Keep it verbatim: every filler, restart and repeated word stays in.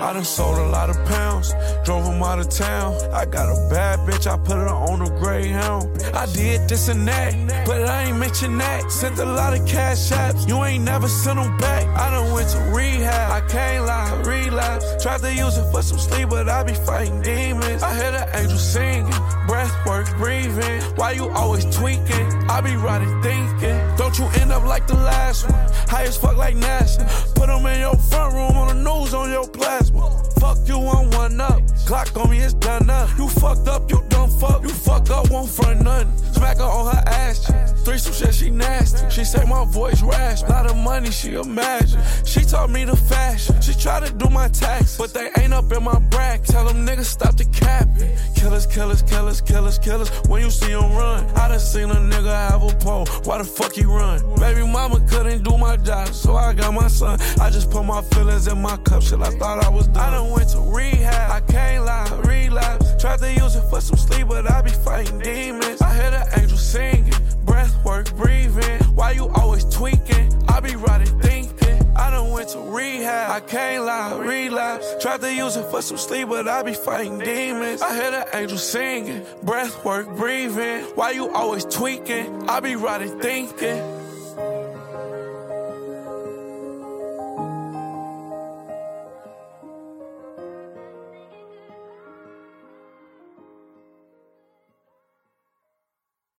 I done sold a lot of pounds, drove them out of town. I got a bad bitch, I put her on a Greyhound. I did this and that, but I ain't mention that. Sent a lot of cash apps, you ain't never sent them back. I done went to rehab, I can't lie, relapse. Tried to use it for some sleep, but I be fighting demons. I hear the angels singing, breath work, breathing. Why you always tweaking? I be riding thinking, don't you end up like the last one, high as fuck like NASA. Put them in your front room on the news on your plasma. Fuck you on one up, Glock on me, it's done up. You fucked up, you dumb fuck. You fuck up, won't front nothing. Smack her on her ass cheek. Threesome shit, she nasty. She say my voice rash. Lot of money, she imagine. She taught me the fashion. She tried to do my tax, but they ain't up in my bracket. Tell them niggas stop the capping. Killers, killers, killers, killers, killers. When you see them run, I done seen a nigga have a pole. Why the fuck he run? Baby mama couldn't do my job, so I got my son. I just put my feelings in my cup, shit, I thought I was done. I done went to rehab, I can't lie, relapse. Tried to use it for some sleep, but I be fighting demons. I hear the angels singing, breath work, breathing. Why you always tweaking? I be riding thinking. I done went to rehab, I can't lie, relapse. Tried to use it for some sleep, but I be fighting demons. I hear the angels singing, breath work, breathing. Why you always tweaking? I be riding thinking.